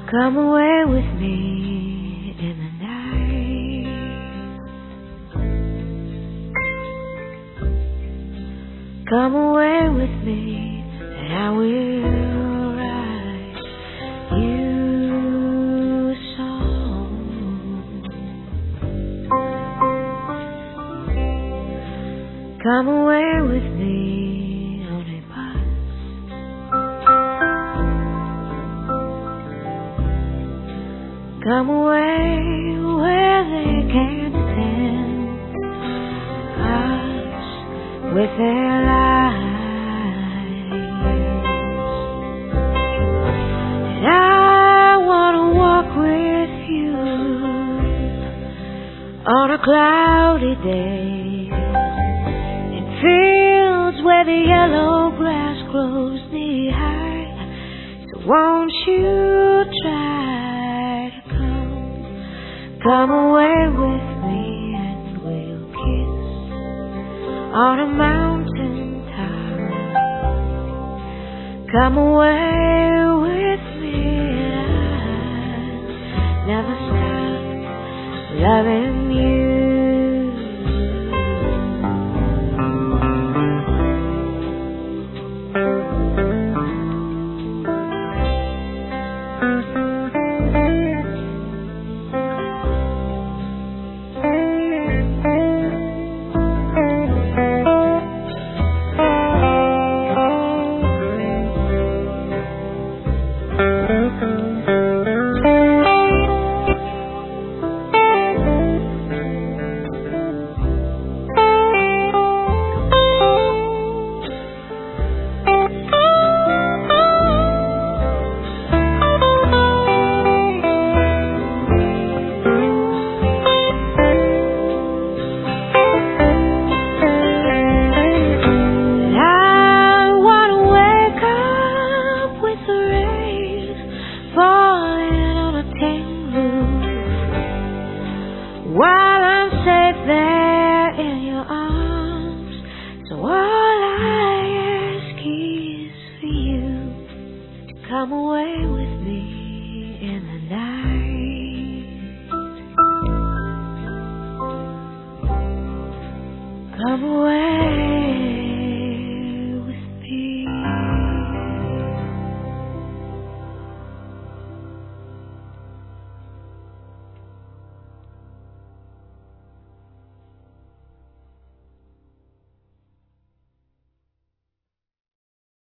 Come away with me in the night. Come away with me and I will write you a song. Come away with me on a bus. Come away where they can't stand us with their lies. And I wanna walk with you on a cloudy day in fields where the yellow grass grows knee high. So won't you try? Come away with me and we'll kiss on a mountain top. Come away with me and I'll never stop loving you. While I'm safe there in your arms, so all I ask is for you to come away with me in the night. Come away.